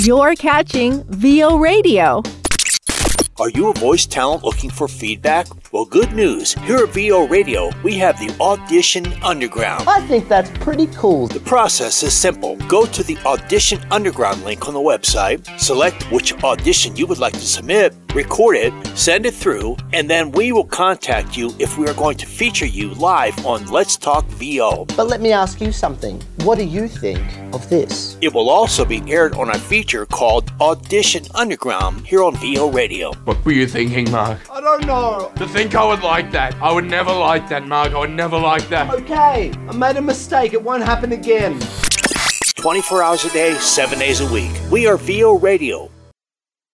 You're catching VO Radio. Are you a voice talent looking for feedback? Well, good news. Here at VO Radio, we have the Audition Underground. I think that's pretty cool. The process is simple. Go to the Audition Underground link on the website, select which audition you would like to submit, record it, send it through, and then we will contact you if we are going to feature you live on Let's Talk VO. But let me ask you something. What do you think of this? It will also be aired on a feature called Audition Underground here on VO Radio. What were you thinking, Mark? I don't know. To think I would like that. I would never like that, Mark. I would never like that. Okay, I made a mistake. It won't happen again. 24 hours a day, 7 days a week. We are VO Radio.